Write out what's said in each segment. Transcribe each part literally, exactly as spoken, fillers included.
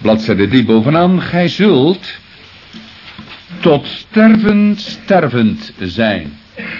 Bladzijde drie bovenaan. Gij zult tot sterven stervend zijn.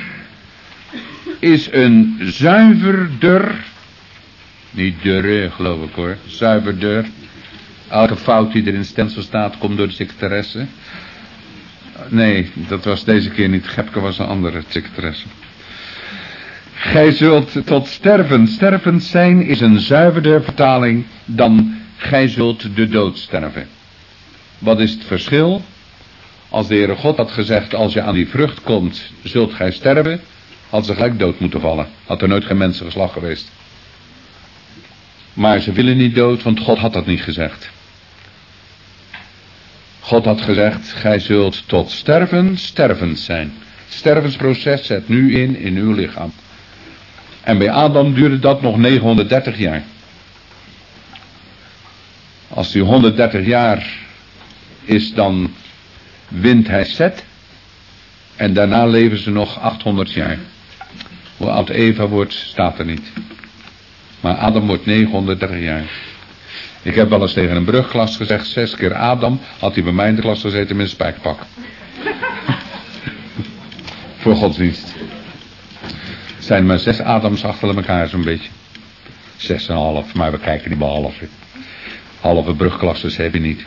Is een zuiverder, niet deur geloof ik hoor, zuiverder. Elke fout die er in stencil staat komt door de secretaresse. Nee, dat was deze keer niet. Gepke was een andere secretaresse. Gij zult tot sterven stervend zijn is een zuiverder vertaling dan gij zult de dood sterven. Wat is het verschil? Als de Heere God had gezegd, als je aan die vrucht komt, zult gij sterven, had ze gelijk dood moeten vallen. Had er nooit geen mensengeslacht geweest. Maar ze willen niet dood, want God had dat niet gezegd. God had gezegd, gij zult tot sterven stervend zijn. Het stervensproces zet nu in, in uw lichaam. En bij Adam duurde dat nog negenhonderddertig jaar. Als die honderddertig jaar is, dan wint hij Zet. En daarna leven ze nog achthonderd jaar. Hoe oud Eva wordt, staat er niet. Maar Adam wordt negenhonderddertig jaar. Ik heb wel eens tegen een brugklas gezegd, zes keer Adam, had hij bij mij in de klas gezeten met een spijkerpak. Voor godsdienst. Het zijn maar zes Adams achter elkaar zo'n beetje. Zes en een half, maar we kijken niet behalve. Halve brugklasses heb je niet.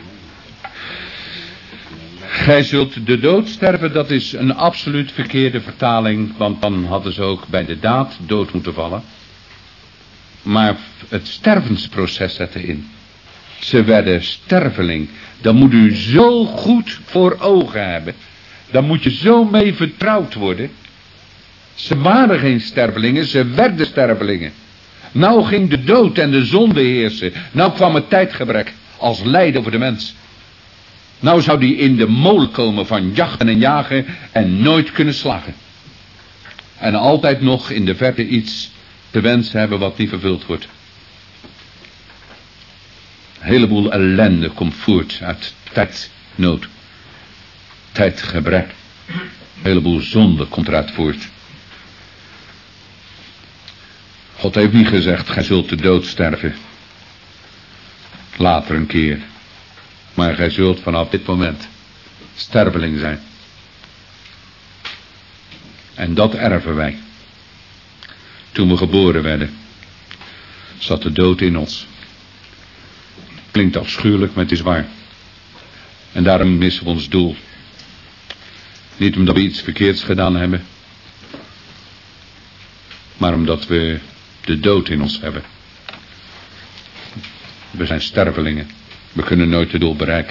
Gij zult de dood sterven, dat is een absoluut verkeerde vertaling, want dan hadden ze ook bij de daad dood moeten vallen. Maar het stervensproces zette in. Ze werden sterveling. Dat moet u zo goed voor ogen hebben. Daar moet je zo mee vertrouwd worden. Ze waren geen stervelingen, ze werden stervelingen. Nou ging de dood en de zonde heersen. Nou kwam het tijdgebrek als lijden over de mens. Nou zou die in de molen komen van jachten en jagen en nooit kunnen slagen. En altijd nog in de verte iets te wensen hebben wat niet vervuld wordt. Een heleboel ellende komt voort uit tijdnood. Tijdgebrek. Een heleboel zonde komt eruit voort. God heeft niet gezegd, gij zult de dood sterven. Later een keer. Maar gij zult vanaf dit moment sterveling zijn. En dat erven wij. Toen we geboren werden, zat de dood in ons. Klinkt afschuwelijk, maar het is waar. En daarom missen we ons doel. Niet omdat we iets verkeerds gedaan hebben, maar omdat we de dood in ons hebben. We zijn stervelingen. We kunnen nooit het doel bereiken.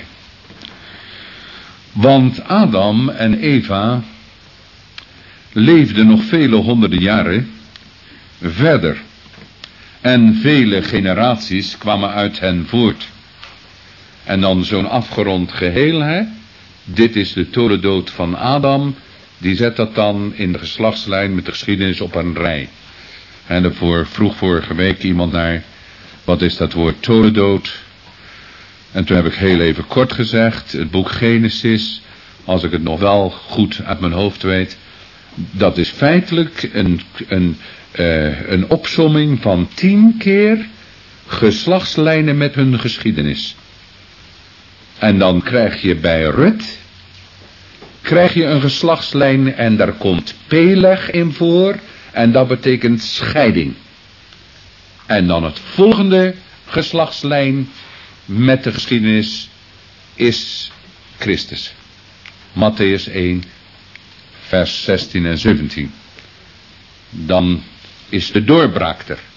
Want Adam en Eva leefden nog vele honderden jaren verder. En vele generaties kwamen uit hen voort. En dan zo'n afgerond geheel, hè? Dit is de torendood van Adam. Die zet dat dan in de geslachtslijn met de geschiedenis op een rij. En daarvoor vroeg vorige week iemand naar, wat is dat woord torendood? En toen heb ik heel even kort gezegd, het boek Genesis, als ik het nog wel goed uit mijn hoofd weet, dat is feitelijk een, een, uh, een opsomming van tien keer geslachtslijnen met hun geschiedenis. En dan krijg je bij Rut, krijg je een geslachtslijn en daar komt Peleg in voor en dat betekent scheiding. En dan het volgende geslachtslijn met de geschiedenis is Christus. Mattheüs één, vers zestien en zeventien. Dan is de doorbraak er.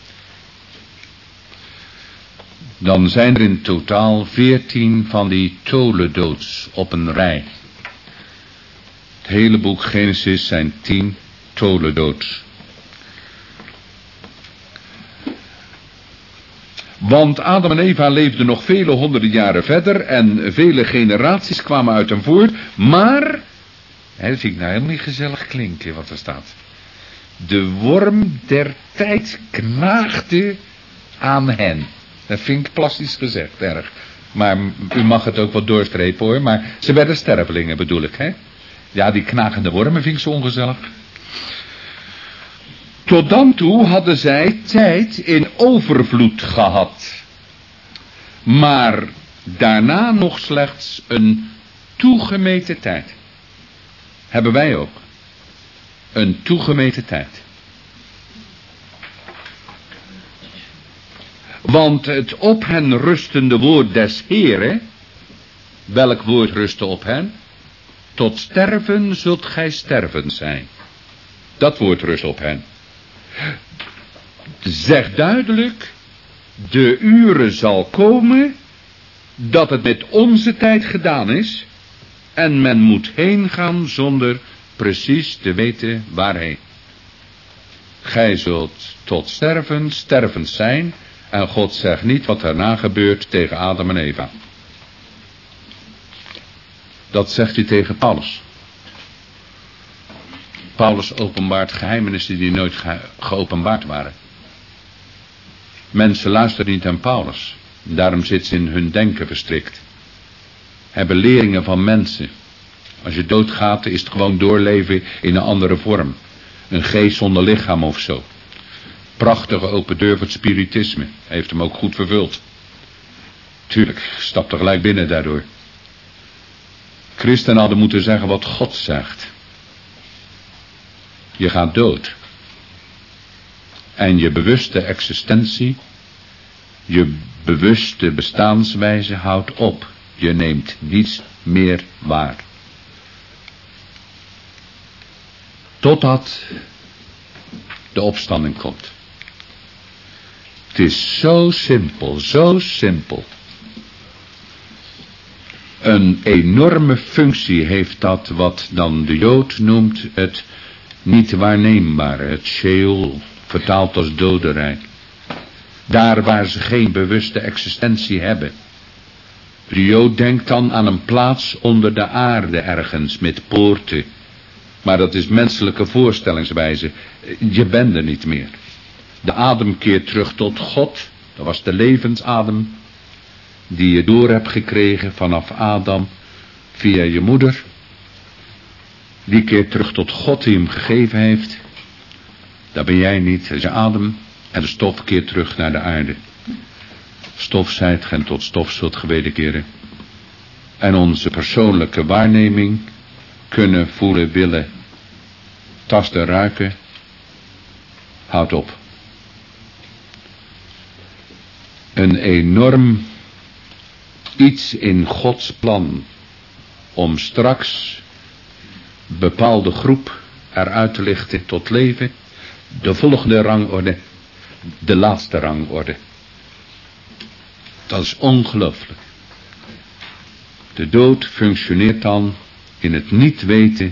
Dan zijn er in totaal veertien van die toledoods op een rij. Het hele boek Genesis zijn tien toledoods. Want Adam en Eva leefden nog vele honderden jaren verder en vele generaties kwamen uit hen voort. Maar, hè, dat vind ik nou helemaal niet gezellig klinken wat er staat. De worm der tijd knaagde aan hen. Dat vind ik plastisch gezegd, erg. Maar u mag het ook wat doorstrepen hoor. Maar ze werden stervelingen bedoel ik, hè. Ja, die knagende wormen vind ik zo ongezellig. Tot dan toe hadden zij tijd in overvloed gehad. Maar Daarna nog slechts een toegemeten tijd. Hebben wij ook. Een toegemeten tijd. Want het op hen rustende woord des Heeren. Welk woord rustte op hen? Tot sterven zult gij sterven zijn. Dat woord rust op hen. Zeg duidelijk. De uren zal komen. Dat het met onze tijd gedaan is. En men moet heen gaan zonder precies te weten waarheen. Gij zult tot sterven stervend zijn. En God zegt niet wat daarna gebeurt tegen Adam en Eva. Dat zegt hij tegen Paulus. Paulus openbaart geheimenissen die nooit ge- geopenbaard waren. Mensen luisteren niet aan Paulus. Daarom zit ze in hun denken verstrikt. Hebben leringen van mensen. Als je doodgaat is het gewoon doorleven in een andere vorm. Een geest zonder lichaam of zo. Prachtige open deur voor het spiritisme. Hij heeft hem ook goed vervuld. Tuurlijk, stap er gelijk binnen daardoor. Christen hadden moeten zeggen wat God zegt. Je gaat dood. En je bewuste existentie, je bewuste bestaanswijze houdt op. Je neemt niets meer waar. Totdat de opstanding komt. Het is zo simpel, zo simpel. Een enorme functie heeft dat wat dan de Jood noemt het niet waarneembare, het Sheol, vertaald als dodenrijk. Daar waar ze geen bewuste existentie hebben. De Jood denkt dan aan een plaats onder de aarde ergens met poorten. Maar dat is menselijke voorstellingswijze. Je bent er niet meer. De adem keert terug tot God. Dat was de levensadem die je door hebt gekregen vanaf Adam via je moeder. Die keert terug tot God die hem gegeven heeft. Dat ben jij niet, dat is je adem. En de stof keert terug naar de aarde. Stof zijt ge en tot stof zult ge wederkeren. En onze persoonlijke waarneming kunnen, voelen, willen, tasten, ruiken, houdt op. Een enorm iets in Gods plan om straks bepaalde groep eruit te lichten tot leven. De volgende rangorde, de laatste rangorde. Dat is ongelooflijk. De dood functioneert dan in het niet weten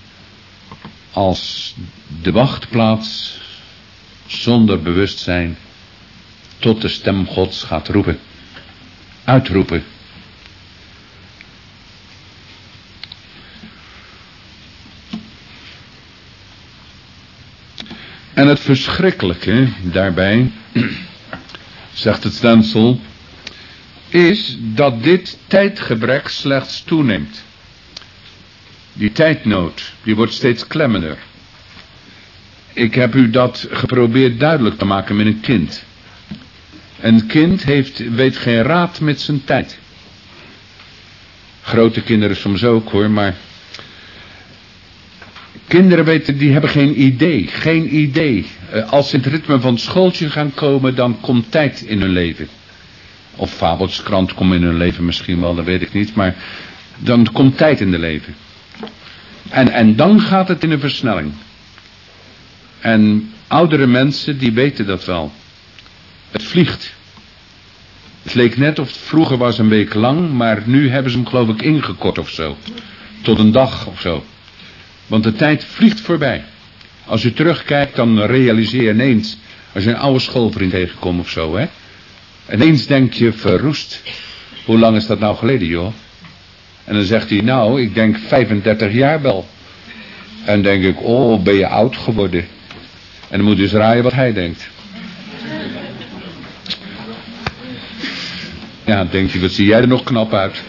als de wachtplaats zonder bewustzijn tot de stem Gods gaat roepen. Uitroepen. En het verschrikkelijke daarbij, zegt het stelsel, is dat dit tijdgebrek slechts toeneemt. Die tijdnood, die wordt steeds klemmender. Ik heb u dat geprobeerd duidelijk te maken met een kind. Een kind heeft, weet geen raad met zijn tijd. Grote kinderen soms ook hoor, maar kinderen weten, die hebben geen idee, geen idee. Als ze in het ritme van het schooltje gaan komen, dan komt tijd in hun leven. Of fabelskrant komt in hun leven misschien wel, dat weet ik niet, maar dan komt tijd in de leven. En, en dan gaat het in een versnelling. En oudere mensen, die weten dat wel. Het vliegt. Het leek net of het vroeger was een week lang, maar nu hebben ze hem geloof ik ingekort of zo. Tot een dag of zo. Want de tijd vliegt voorbij. Als je terugkijkt, dan realiseer je ineens, als je een oude schoolvriend tegenkomt of zo, hè. Ineens denk je, verroest. Hoe lang is dat nou geleden, joh? En dan zegt hij, nou, ik denk vijfendertig jaar wel. En dan denk ik, oh, ben je oud geworden. En dan moet je dus raaien wat hij denkt. Ja, dan denk je, wat zie jij er nog knap uit.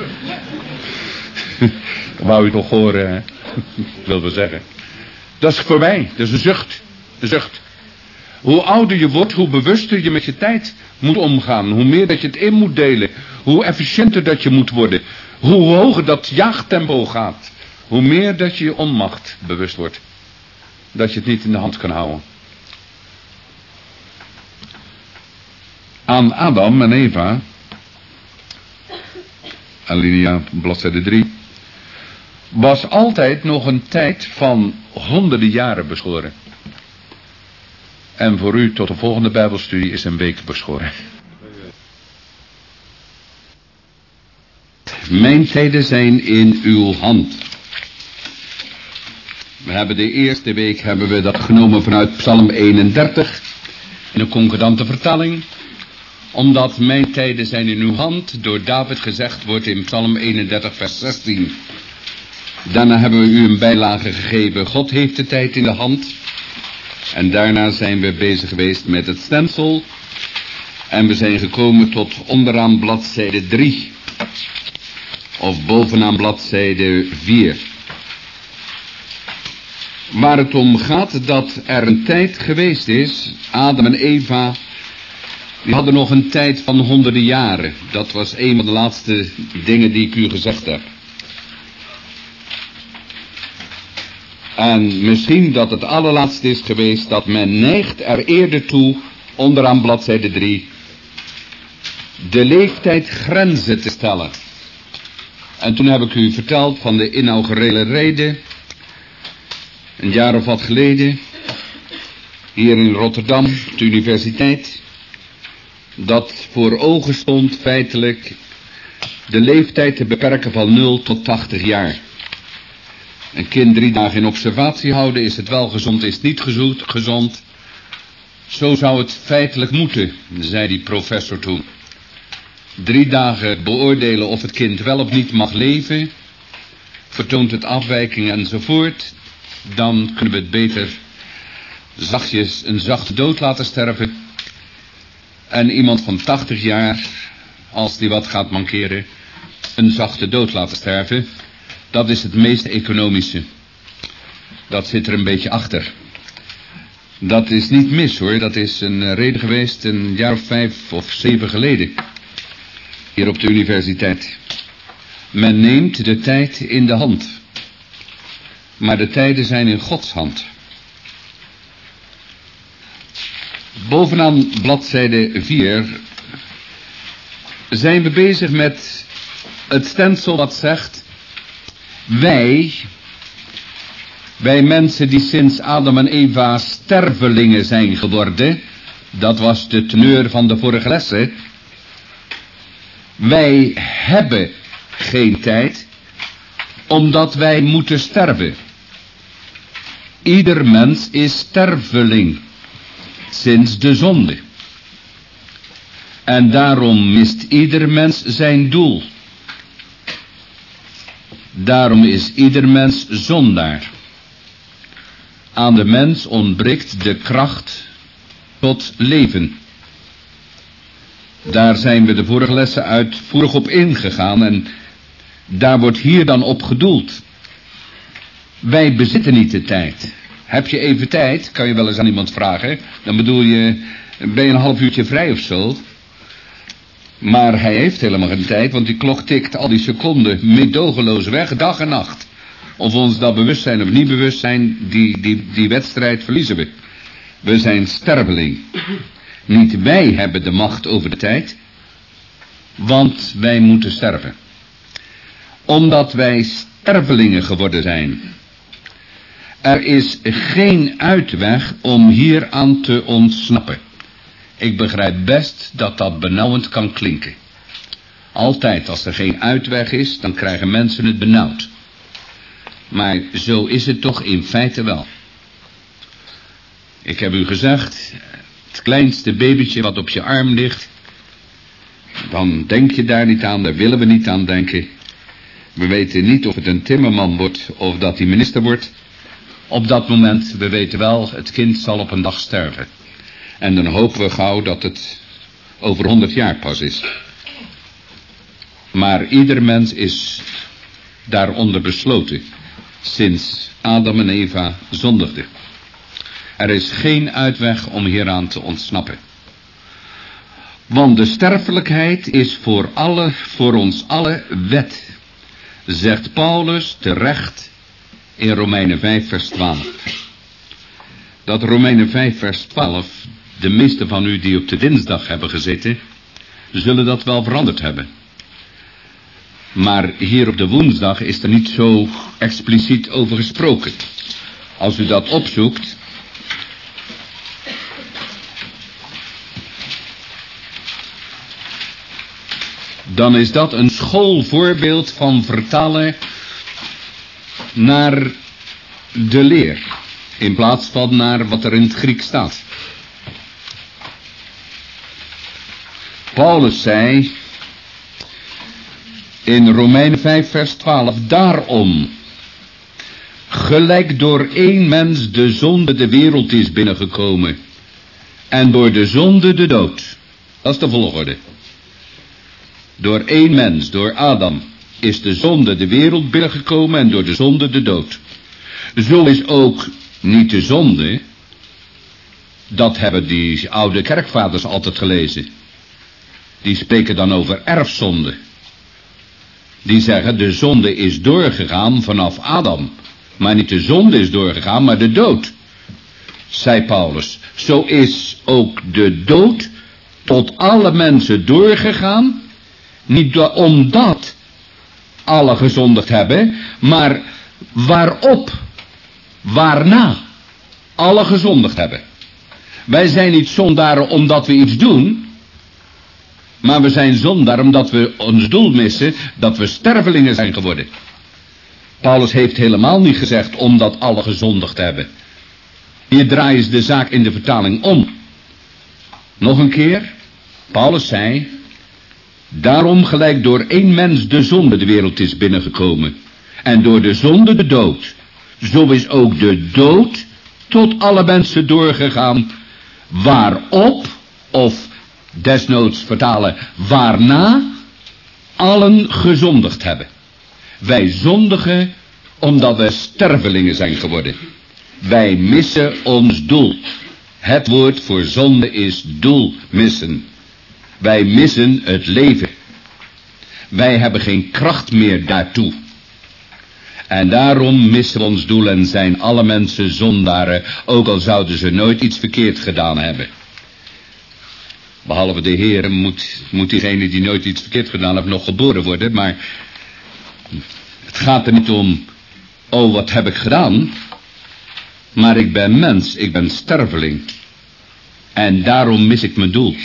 Wou je toch horen, hè? Ik wil wel zeggen. Dat is voorbij, dat is een zucht. Een zucht. Hoe ouder je wordt, hoe bewuster je met je tijd moet omgaan. Hoe meer dat je het in moet delen. Hoe efficiënter dat je moet worden. Hoe hoger dat jaagtempo gaat. Hoe meer dat je je onmacht bewust wordt. Dat je het niet in de hand kan houden. Aan Adam en Eva, alinea bladzijde drie, was altijd nog een tijd van honderden jaren beschoren. En voor u tot de volgende Bijbelstudie is een week beschoren. Mijn tijden zijn in uw hand. We hebben de eerste week hebben we dat genomen vanuit Psalm eenendertig. In een concordante vertaling. Omdat mijn tijden zijn in uw hand door David gezegd wordt in Psalm eenendertig vers zestien. Daarna hebben we u een bijlage gegeven. God heeft de tijd in de hand. En daarna zijn we bezig geweest met het stensel. En we zijn gekomen tot onderaan bladzijde drie. Of bovenaan bladzijde vier. Waar het om gaat dat er een tijd geweest is. Adam en Eva, die hadden nog een tijd van honderden jaren. Dat was een van de laatste dingen die ik u gezegd heb. En misschien dat het allerlaatste is geweest dat men neigt er eerder toe, onderaan bladzijde drie, de leeftijd grenzen te stellen. En toen heb ik u verteld van de inaugurele rede, een jaar of wat geleden, hier in Rotterdam, op de universiteit, dat voor ogen stond feitelijk de leeftijd te beperken van nul tot tachtig jaar. Een kind drie dagen in observatie houden, is het wel gezond, is het niet gezond. Zo zou het feitelijk moeten, zei die professor toen. Drie dagen beoordelen of het kind wel of niet mag leven, vertoont het afwijkingen enzovoort. Dan kunnen we het beter zachtjes een zachte dood laten sterven. En iemand van tachtig jaar, als die wat gaat mankeren, een zachte dood laten sterven. Dat is het meest economische. Dat zit er een beetje achter. Dat is niet mis hoor, dat is een reden geweest een jaar of vijf of zeven geleden. Hier op de universiteit. Men neemt de tijd in de hand. Maar de tijden zijn in Gods hand. Bovenaan bladzijde vier zijn we bezig met het stensel wat zegt: wij, wij mensen die sinds Adam en Eva stervelingen zijn geworden, dat was de teneur van de vorige lessen, wij hebben geen tijd, omdat wij moeten sterven. Ieder mens is sterveling, sinds de zonde. En daarom mist ieder mens zijn doel. Daarom is ieder mens zondaar. Aan de mens ontbreekt de kracht tot leven. Daar zijn we de vorige lessen uitvoerig op ingegaan en daar wordt hier dan op gedoeld. Wij bezitten niet de tijd. Heb je even tijd, kan je wel eens aan iemand vragen. Dan bedoel je, ben je een half uurtje vrij of zo? Maar hij heeft helemaal geen tijd, want die klok tikt al die seconden meedogenloos weg, dag en nacht. Of ons dat bewust zijn of niet bewust zijn, die, die, die wedstrijd verliezen we. We zijn sterveling. Niet wij hebben de macht over de tijd, want wij moeten sterven. Omdat wij stervelingen geworden zijn. Er is geen uitweg om hieraan te ontsnappen. Ik begrijp best dat dat benauwend kan klinken. Altijd als er geen uitweg is, dan krijgen mensen het benauwd. Maar zo is het toch in feite wel. Ik heb u gezegd, het kleinste babytje wat op je arm ligt, dan denk je daar niet aan, daar willen we niet aan denken. We weten niet of het een timmerman wordt of dat hij minister wordt. Op dat moment, we weten wel, het kind zal op een dag sterven. En dan hopen we gauw dat het over honderd jaar pas is. Maar ieder mens is daaronder besloten, sinds Adam en Eva zondigden. Er is geen uitweg om hieraan te ontsnappen. Want de sterfelijkheid is voor alle, voor ons alle wet, zegt Paulus terecht in Romeinen vijf vers twaalf. Dat Romeinen vijf vers twaalf, de meeste van u die op de dinsdag hebben gezeten, zullen dat wel veranderd hebben. Maar hier op de woensdag is er niet zo expliciet over gesproken. Als u dat opzoekt, dan is dat een schoolvoorbeeld van vertalen naar de leer, in plaats van naar wat er in het Grieks staat. Paulus zei in Romeinen vijf vers twaalf, daarom, gelijk door één mens de zonde de wereld is binnengekomen, en door de zonde de dood. Dat is de volgorde. Door één mens, door Adam, is de zonde de wereld binnengekomen en door de zonde de dood. Zo is ook niet de zonde, dat hebben die oude kerkvaders altijd gelezen. Die spreken dan over erfzonde. Die zeggen de zonde is doorgegaan vanaf Adam. Maar niet de zonde is doorgegaan, maar de dood. Zei Paulus, zo is ook de dood tot alle mensen doorgegaan. Niet omdat alle gezondigd hebben, maar waarop, waarna alle gezondigd hebben. Wij zijn niet zondaren omdat we iets doen, maar we zijn zondaar omdat we ons doel missen, dat we stervelingen zijn geworden. Paulus heeft helemaal niet gezegd omdat alle gezondigd hebben. Hier draaien ze de zaak in de vertaling om. Nog een keer, Paulus zei, daarom gelijk door één mens de zonde de wereld is binnengekomen, en door de zonde de dood. Zo is ook de dood tot alle mensen doorgegaan, waarop, of desnoods vertalen, waarna allen gezondigd hebben. Wij zondigen omdat we stervelingen zijn geworden. Wij missen ons doel. Het woord voor zonde is doel missen. Wij missen het leven. Wij hebben geen kracht meer daartoe. En daarom missen we ons doel en zijn alle mensen zondaren, ook al zouden ze nooit iets verkeerd gedaan hebben. Behalve de Heer moet, moet diegene die nooit iets verkeerd gedaan heeft nog geboren worden, maar het gaat er niet om, oh wat heb ik gedaan, maar ik ben mens, ik ben sterveling. En daarom mis ik mijn doel.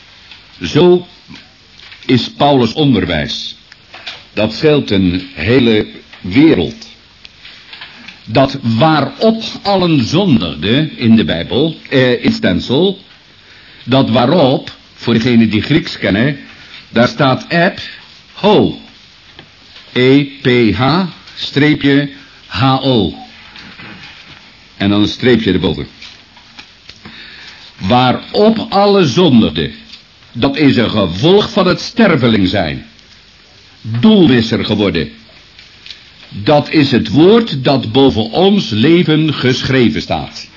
Zo is Paulus' onderwijs. Dat scheelt een hele wereld. Dat waarop allen zondigden in de Bijbel, eh, in stensel, dat waarop, voor degenen die Grieks kennen, daar staat ep, ho. E P H, streepje, H O. En dan een streepje erboven. Waarop alle zondigden. Dat is een gevolg van het sterveling zijn. Doelmisser geworden. Dat is het woord dat boven ons leven geschreven staat.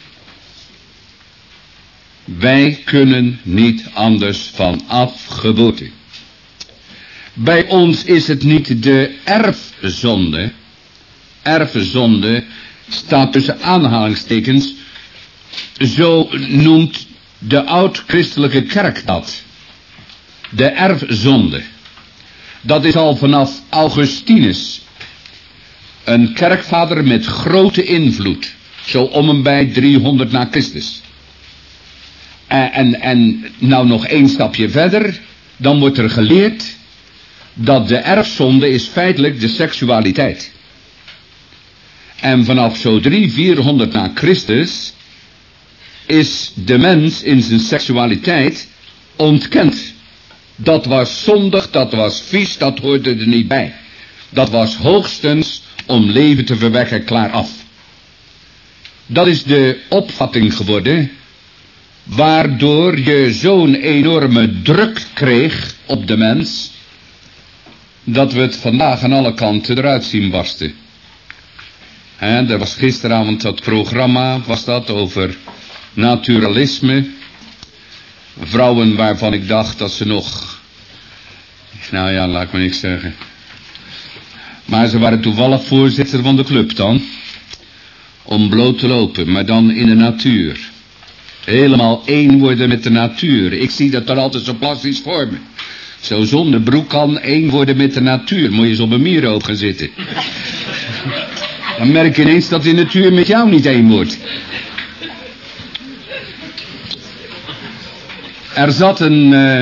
Wij kunnen niet anders van afgeboorte. Bij ons is het niet de erfzonde. Erfzonde staat tussen aanhalingstekens. Zo noemt de oud-christelijke kerk dat. De erfzonde. Dat is al vanaf Augustinus. Een kerkvader met grote invloed. Zo om en bij driehonderd na Christus. En, en, en nou nog één stapje verder. Dan wordt er geleerd dat de erfzonde is feitelijk de seksualiteit. En vanaf zo drie, vierhonderd na Christus is de mens in zijn seksualiteit ontkend. Dat was zondig, dat was vies, dat hoorde er niet bij. Dat was hoogstens om leven te verwekken, klaar af. Dat is de opvatting geworden, waardoor je zo'n enorme druk kreeg op de mens, dat we het vandaag aan alle kanten eruit zien barsten. He, er was gisteravond dat programma, was dat, over naturalisme. Vrouwen waarvan ik dacht dat ze nog... Nou ja, laat ik maar niks zeggen. Maar ze waren toevallig voorzitter van de club dan. Om bloot te lopen, maar dan in de natuur. Helemaal één worden met de natuur. Ik zie dat dan altijd zo plastisch voor me. Zo zonder broek kan één worden met de natuur. Moet je eens op een mierenhoop gaan zitten. Dan merk je ineens dat de natuur met jou niet één wordt. Er zat een... Uh,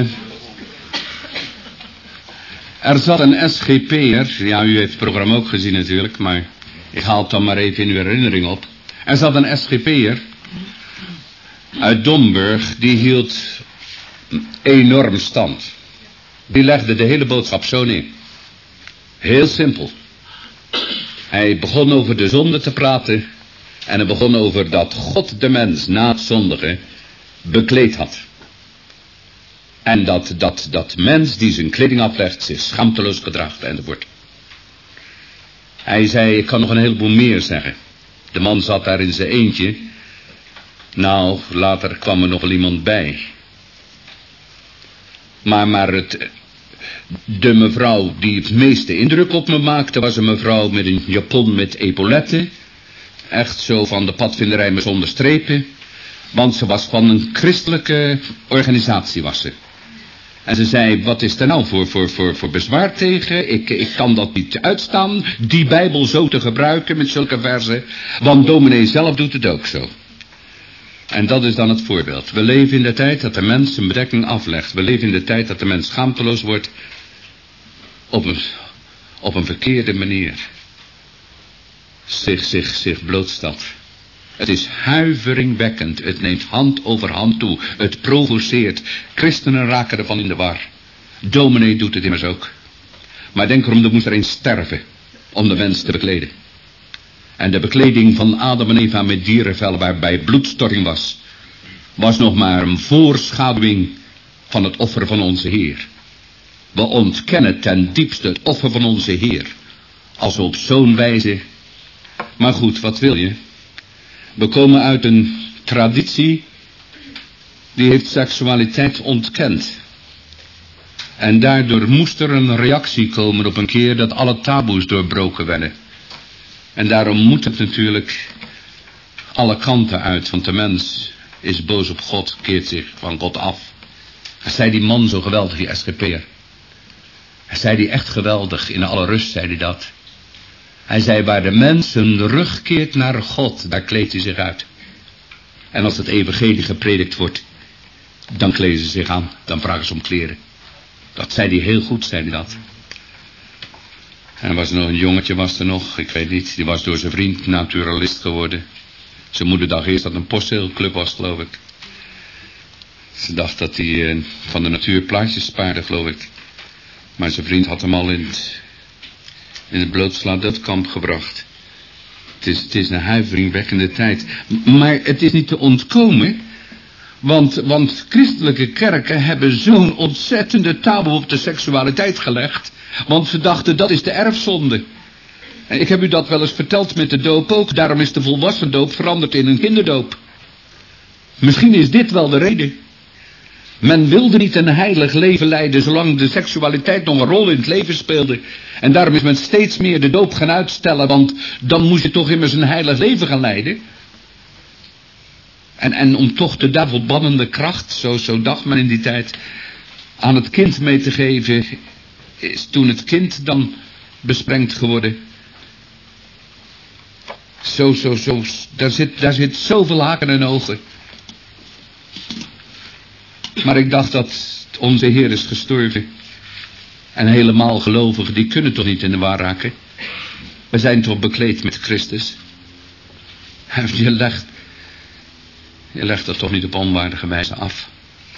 er zat een S G P'er. Ja, u heeft het programma ook gezien natuurlijk, maar ik haal het dan maar even in uw herinnering op. Er zat een S G P'er uit Domburg, die hield enorm stand. Die legde de hele boodschap zo neer. Heel simpel. Hij begon over de zonde te praten. En hij begon over dat God de mens na het zondigen bekleed had. En dat, dat, dat mens die zijn kleding aflegt zich schaamteloos gedraagt enzovoort. Hij zei, ik kan nog een heleboel meer zeggen. De man zat daar in zijn eentje. Nou, later kwam er nog wel iemand bij. Maar, maar het, de mevrouw die het meeste indruk op me maakte was een mevrouw met een japon met epauletten. Echt zo van de padvinderij maar zonder strepen. Want ze was van een christelijke organisatie was ze. En ze zei, wat is er nou voor, voor, voor, voor bezwaar tegen? Ik, ik kan dat niet uitstaan, die Bijbel zo te gebruiken met zulke verzen. Want dominee zelf doet het ook zo. En dat is dan het voorbeeld. We leven in de tijd dat de mens zijn bedekking aflegt. We leven in de tijd dat de mens schaamteloos wordt op een, op een verkeerde manier. Zich, zich, zich blootstelt. Het is huiveringwekkend. Het neemt hand over hand toe. Het provoceert. Christenen raken ervan in de war. Dominee doet het immers ook. Maar denk erom, er moest er een sterven om de mens te bekleden. En de bekleding van Adam en Eva met dierenvel waarbij bloedstorting was, was nog maar een voorschaduwing van het offer van onze Heer. We ontkennen ten diepste het offer van onze Heer. Als we op zo'n wijze... Maar goed, wat wil je? We komen uit een traditie die heeft seksualiteit ontkend. En daardoor moest er een reactie komen op een keer dat alle taboes doorbroken werden. En daarom moet het natuurlijk alle kanten uit, want de mens is boos op God, keert zich van God af. Hij zei die man zo geweldig, die S G P'er. Hij zei die echt geweldig, in alle rust zei hij dat. Hij zei, waar de mens zijn rug keert naar God, daar kleedt hij zich uit. En als het evangelie gepredikt wordt, dan kleden ze zich aan, dan vragen ze om kleren. Dat zei hij heel goed, zei hij dat. En er was nog een jongetje, was er nog, ik weet niet, die was door zijn vriend naturalist geworden. Zijn moeder dacht eerst dat het een postzegelclub was, geloof ik. Ze dacht dat hij uh, van de natuur plaatjes spaarde, geloof ik. Maar zijn vriend had hem al in het, in het blootslaatdoodkamp gebracht. Het is, het is een huiveringwekkende tijd. Maar het is niet te ontkomen. Want, want christelijke kerken hebben zo'n ontzettende taboe op de seksualiteit gelegd. Want ze dachten, dat is de erfzonde. En ik heb u dat wel eens verteld met de doop ook. Daarom is de volwassen doop veranderd in een kinderdoop. Misschien is dit wel de reden. Men wilde niet een heilig leven leiden zolang de seksualiteit nog een rol in het leven speelde. En daarom is men steeds meer de doop gaan uitstellen. Want dan moest je toch immers een heilig leven gaan leiden. En, en om toch de duivelbannende kracht, zo, zo dacht men in die tijd, aan het kind mee te geven, is toen het kind dan besprengd geworden. Zo, zo, zo, daar zit, daar zit zoveel haken en ogen. Maar ik dacht dat onze Heer is gestorven. En helemaal gelovigen, die kunnen toch niet in de war raken. We zijn toch bekleed met Christus. Je legt, je legt dat toch niet op onwaardige wijze af.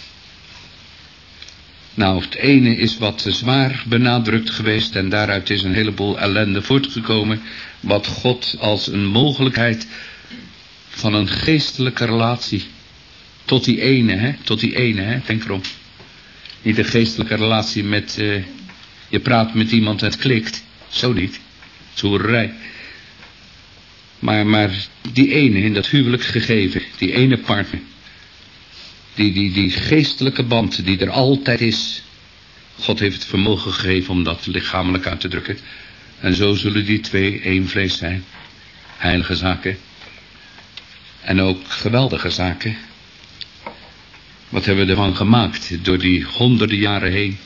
Nou, het ene is wat zwaar benadrukt geweest en daaruit is een heleboel ellende voortgekomen. Wat God als een mogelijkheid van een geestelijke relatie tot die ene, hè, tot die ene, hè, denk erom. Niet een geestelijke relatie met, uh, je praat met iemand en het klikt. Zo niet. Het is hoererij. Maar, maar die ene in dat huwelijk gegeven, die ene partner, die, die, die geestelijke band die er altijd is. God heeft het vermogen gegeven om dat lichamelijk uit te drukken. En zo zullen die twee één vlees zijn. Heilige zaken. En ook geweldige zaken. Wat hebben we ervan gemaakt door die honderden jaren heen?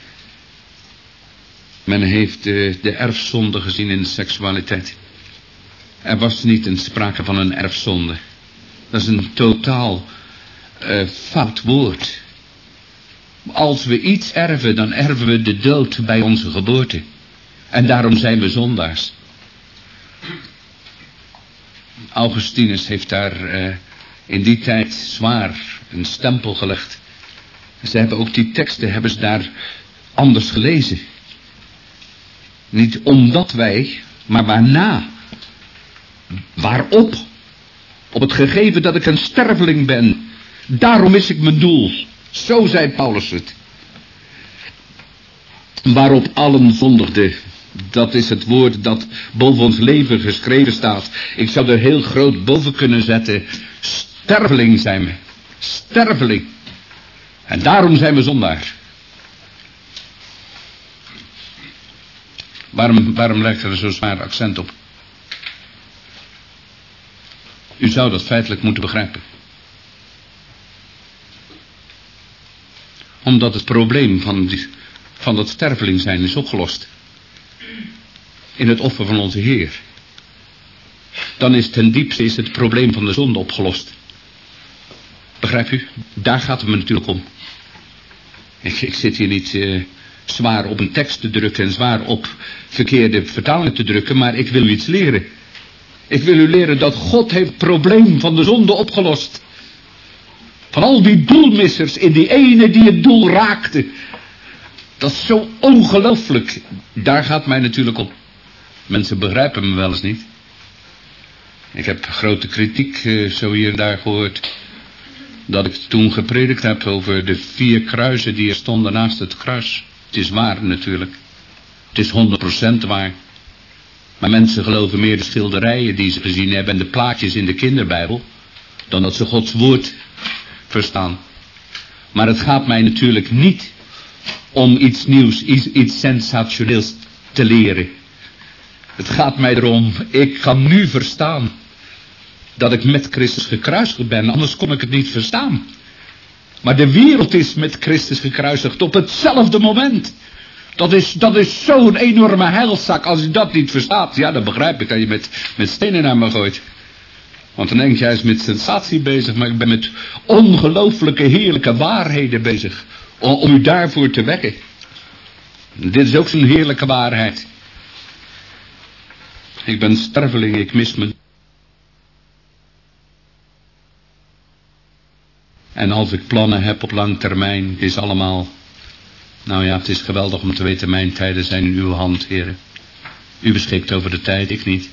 Men heeft de, de erfzonde gezien in de seksualiteit. Er was niet een sprake van een erfzonde. Dat is een totaal uh, fout woord. Als we iets erven, dan erven we de dood bij onze geboorte. En daarom zijn we zondaars. Augustinus heeft daar uh, in die tijd zwaar een stempel gelegd. Ze hebben ook die teksten hebben ze daar anders gelezen. Niet omdat wij, maar waarna. Waarop? Op het gegeven dat ik een sterveling ben. Daarom is ik mijn doel. Zo zei Paulus het. Waarop allen zondigden. Dat is het woord dat boven ons leven geschreven staat. Ik zou er heel groot boven kunnen zetten. Sterveling zijn we. Sterveling. En daarom zijn we zondaar. Waarom, waarom legt er zo zwaar accent op? U zou dat feitelijk moeten begrijpen. Omdat het probleem van, die, van dat sterveling zijn is opgelost. In het offer van onze Heer. Dan is ten diepste is het probleem van de zonde opgelost. Begrijpt u? Daar gaat het me natuurlijk om. Ik, ik zit hier niet uh, zwaar op een tekst te drukken en zwaar op verkeerde vertalingen te drukken, maar ik wil u iets leren. Ik wil u leren dat God heeft het probleem van de zonde opgelost. Van al die doelmissers in die ene die het doel raakte. Dat is zo ongelooflijk. Daar gaat mij natuurlijk om. Mensen begrijpen me wel eens niet. Ik heb grote kritiek uh, zo hier en daar gehoord. Dat ik toen gepredikt heb over de vier kruisen die er stonden naast het kruis. Het is waar natuurlijk. Het is honderd procent waar. Maar mensen geloven meer de schilderijen die ze gezien hebben en de plaatjes in de kinderbijbel. Dan dat ze Gods woord verstaan. Maar het gaat mij natuurlijk niet om iets nieuws, iets, iets sensationeels te leren. Het gaat mij erom, ik kan nu verstaan dat ik met Christus gekruisigd ben, anders kon ik het niet verstaan. Maar de wereld is met Christus gekruisigd op hetzelfde moment. Dat is, dat is zo'n enorme heilzak. Als je dat niet verstaat, ja, dan begrijp ik dat je met, met stenen naar me gooit. Want dan denk je, hij is met sensatie bezig, maar ik ben met ongelooflijke heerlijke waarheden bezig. Om, om u daarvoor te wekken. Dit is ook zo'n heerlijke waarheid. Ik ben sterveling, ik mis me. En als ik plannen heb op lang termijn, is allemaal... Nou ja, het is geweldig om te weten, mijn tijden zijn in uw hand, heren. U beschikt over de tijd, ik niet.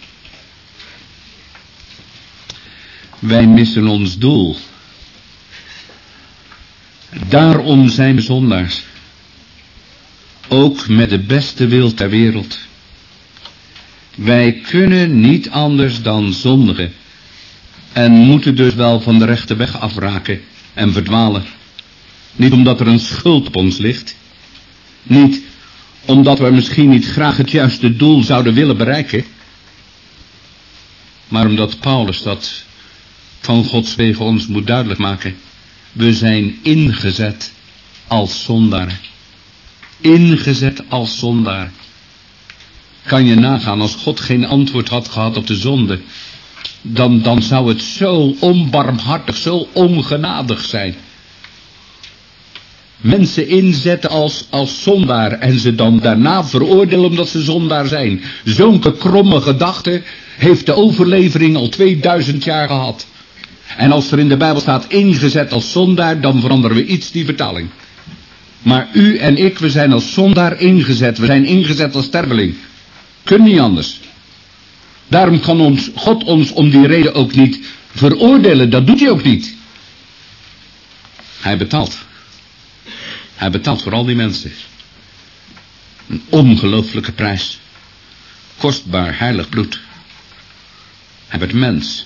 Wij missen ons doel. Daarom zijn we zondaars. Ook met de beste wil ter wereld. Wij kunnen niet anders dan zondigen. En moeten dus wel van de rechte weg afraken en verdwalen. Niet omdat er een schuld op ons ligt. Niet omdat we misschien niet graag het juiste doel zouden willen bereiken. Maar omdat Paulus dat van Gods wegen ons moet duidelijk maken. We zijn ingezet als zondaren. Ingezet als zondaar. Kan je nagaan, als God geen antwoord had gehad op de zonde, dan, dan zou het zo onbarmhartig, zo ongenadig zijn. Mensen inzetten als, als zondaar en ze dan daarna veroordelen omdat ze zondaar zijn. Zo'n gekromme gedachte heeft de overlevering al tweeduizend jaar gehad. En als er in de Bijbel staat ingezet als zondaar, dan veranderen we iets die vertaling. Maar u en ik, we zijn als zondaar ingezet. We zijn ingezet als sterveling. Kun niet anders. Daarom kan ons, God ons om die reden ook niet veroordelen. Dat doet hij ook niet. Hij betaalt. Hij betaalt voor al die mensen. Een ongelooflijke prijs. Kostbaar, heilig bloed. Hij werd mens.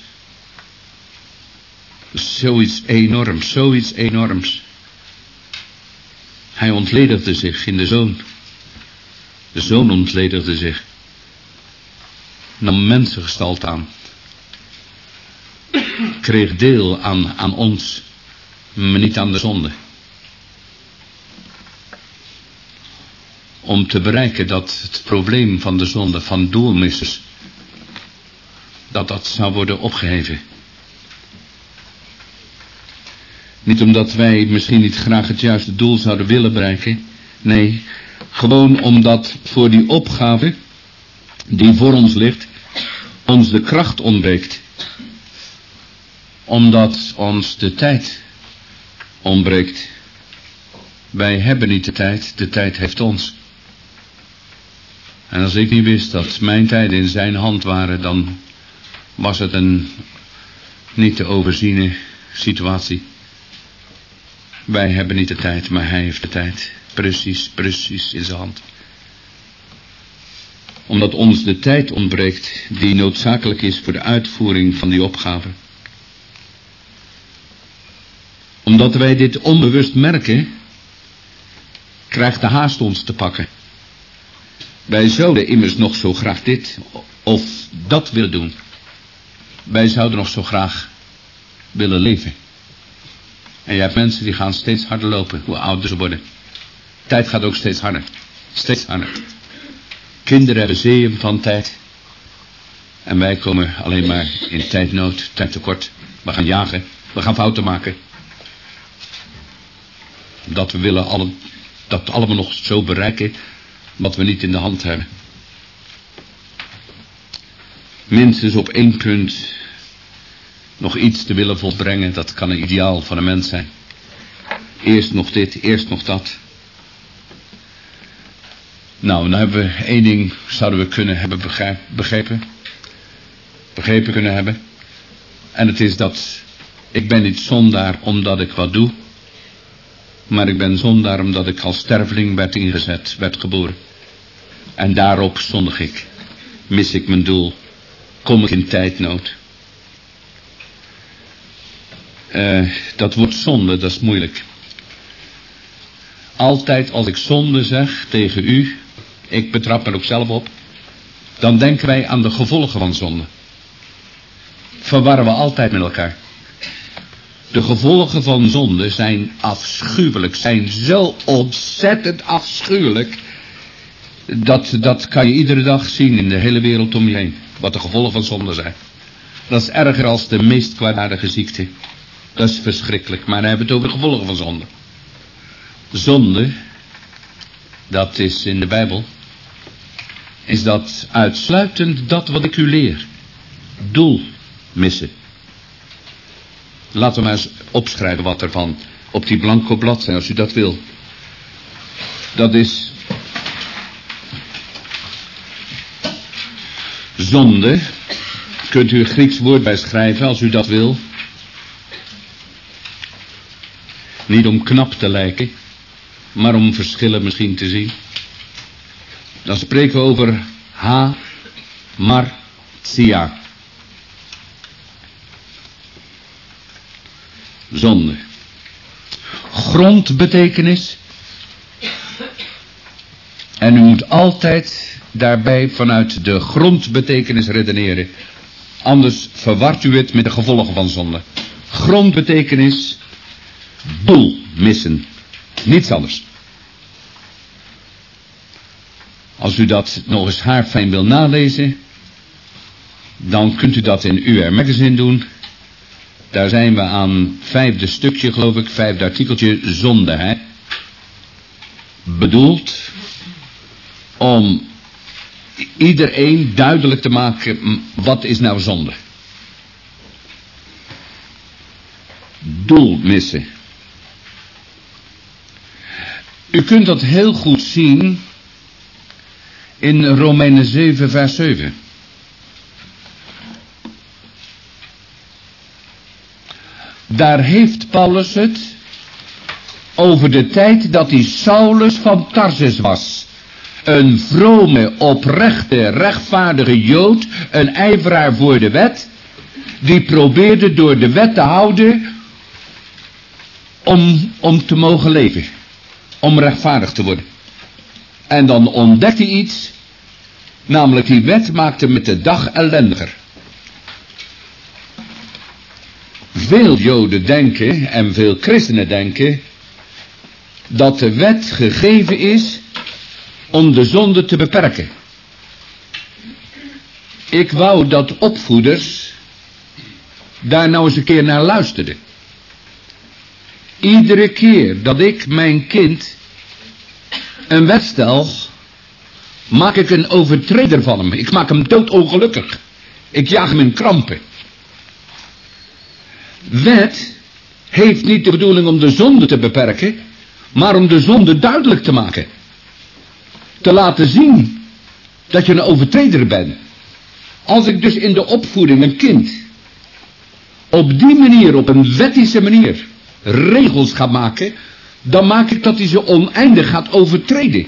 Zoiets enorms, zoiets enorms. Hij ontledigde zich in de Zoon. De Zoon ontledigde zich. Nam mensengestalt aan. Kreeg deel aan, aan ons, maar niet aan de zonde. Om te bereiken dat het probleem van de zonde, van doelmissers, dat dat zou worden opgeheven. Niet omdat wij misschien niet graag het juiste doel zouden willen bereiken. Nee, gewoon omdat voor die opgave die voor ons ligt, ons de kracht ontbreekt. Omdat ons de tijd ontbreekt. Wij hebben niet de tijd, de tijd heeft ons. En als ik niet wist dat mijn tijden in zijn hand waren, dan was het een niet te overziene situatie. Wij hebben niet de tijd, maar hij heeft de tijd. Precies, precies in zijn hand. Omdat ons de tijd ontbreekt die noodzakelijk is voor de uitvoering van die opgave. Omdat wij dit onbewust merken, krijgt de haast ons te pakken. Wij zouden immers nog zo graag dit of dat willen doen. Wij zouden nog zo graag willen leven. En je hebt mensen die gaan steeds harder lopen, hoe ouder ze worden. Tijd gaat ook steeds harder. Steeds harder. Kinderen hebben zeeën van tijd. En wij komen alleen maar in tijdnood, tijdtekort. We gaan jagen, we gaan fouten maken. Dat we willen alle, dat allemaal nog zo bereiken wat we niet in de hand hebben. Minstens op één punt nog iets te willen volbrengen, dat kan een ideaal van een mens zijn. Eerst nog dit, eerst nog dat. Nou, dan hebben we één ding, zouden we kunnen hebben begrepen. Begrepen kunnen hebben. En het is dat ik ben niet zondaar omdat ik wat doe. Maar ik ben zondaar omdat ik als sterveling werd ingezet, werd geboren. En daarop zondig ik. Mis ik mijn doel. Kom ik in tijdnood. Uh, dat woord zonde, dat is moeilijk. Altijd als ik zonde zeg tegen u, ik betrap er ook zelf op, dan denken wij aan de gevolgen van zonde. Verwarren we altijd met elkaar. De gevolgen van zonde zijn afschuwelijk, zijn zo ontzettend afschuwelijk. Dat, dat kan je iedere dag zien in de hele wereld om je heen. Wat de gevolgen van zonde zijn. Dat is erger als de meest kwaadaardige ziekte. Dat is verschrikkelijk, maar dan hebben we het over de gevolgen van zonde. Zonde, dat is in de Bijbel, is dat uitsluitend dat wat ik u leer. Doel missen. Laten we maar eens opschrijven wat ervan op die blanco blad zijn, als u dat wil. Dat is zonde. Kunt u een Grieks woord bij schrijven als u dat wil. Niet om knap te lijken, maar om verschillen misschien te zien. Dan spreken we over hamartia. Zonde. Grondbetekenis. En u moet altijd daarbij vanuit de grondbetekenis redeneren. Anders verwart u het met de gevolgen van zonde. Grondbetekenis. Doel missen. Niets anders. Als u dat nog eens haarfijn wil nalezen, dan kunt u dat in U R Magazine doen. Daar zijn we aan vijfde stukje, geloof ik, vijfde artikeltje, zonde, hè. Bedoeld om iedereen duidelijk te maken, wat is nou zonde? Doel missen. U kunt dat heel goed zien in Romeinen zeven vers zeven. Daar heeft Paulus het over de tijd dat hij Saulus van Tarsus was. Een vrome, oprechte, rechtvaardige Jood, een ijveraar voor de wet, Die probeerde door de wet te houden om, om te mogen leven. Om rechtvaardig te worden. En dan ontdekte hij iets. Namelijk die wet maakte met de dag ellendiger. Veel Joden denken en veel christenen denken dat de wet gegeven is om de zonde te beperken. Ik wou dat opvoeders daar nou eens een keer naar luisterden. Iedere keer dat ik mijn kind een wet stel, maak ik een overtreder van hem. Ik maak hem doodongelukkig. Ik jaag hem in krampen. Wet heeft niet de bedoeling om de zonde te beperken, maar om de zonde duidelijk te maken. Te laten zien dat je een overtreder bent. Als ik dus in de opvoeding een kind op die manier, op een wettische manier, regels ga maken, dan maak ik dat hij ze oneindig gaat overtreden.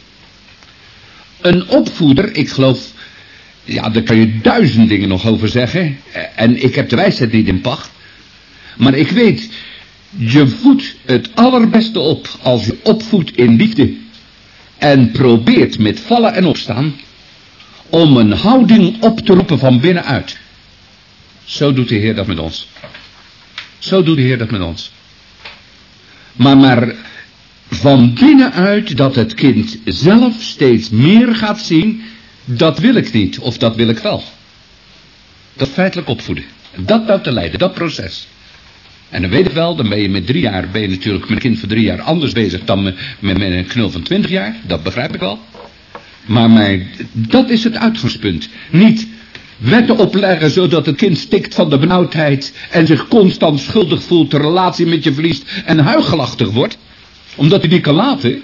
Een opvoeder, ik geloof, ja, daar kan je duizend dingen nog over zeggen, en ik heb de wijsheid niet in pacht, maar ik weet, je voedt het allerbeste op als je opvoedt in liefde en probeert met vallen en opstaan om een houding op te roepen van binnenuit. Zo doet de Heer dat met ons. Zo doet de Heer dat met ons. Maar, maar van binnenuit dat het kind zelf steeds meer gaat zien, dat wil ik niet of dat wil ik wel. Dat feitelijk opvoeden. Dat nou te leiden, dat proces. En dan weet ik wel, dan ben je met drie jaar, ben je natuurlijk met een kind van drie jaar anders bezig dan met, met, met een knul van twintig jaar. Dat begrijp ik wel. Maar, maar dat is het uitgangspunt. Niet wetten opleggen zodat het kind stikt van de benauwdheid en zich constant schuldig voelt, de relatie met je verliest en huichelachtig wordt. Omdat hij die kan laten.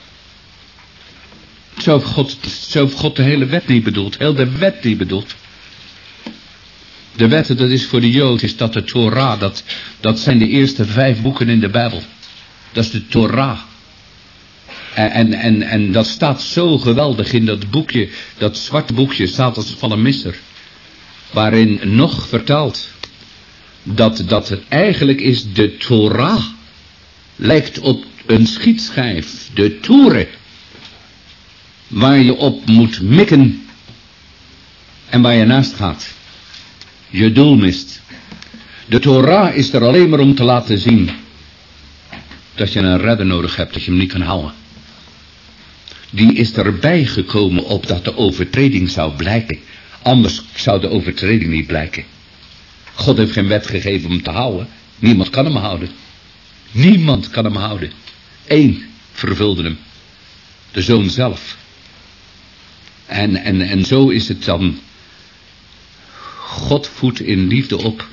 Zo heeft God, zo heeft God de hele wet niet bedoeld. Heel de wet niet bedoeld. De wetten, dat is voor de Jood, is dat de Torah, dat, dat zijn de eerste vijf boeken in de Bijbel. Dat is de Torah. En, en, en, en dat staat zo geweldig in dat boekje, dat zwarte boekje, staat als van een misser. Waarin nog vertelt dat, dat het eigenlijk is de Torah, lijkt op een schietschijf, de toeren, waar je op moet mikken en waar je naast gaat. Je doel mist. De Torah is er alleen maar om te laten zien dat je een redder nodig hebt, dat je hem niet kan houden. Die is erbij gekomen opdat de overtreding zou blijken. Anders zou de overtreding niet blijken. God heeft geen wet gegeven om te houden. Niemand kan hem houden. Niemand kan hem houden. Eén vervulde hem. De Zoon zelf. En, en, en zo is het dan. God voedt in liefde op.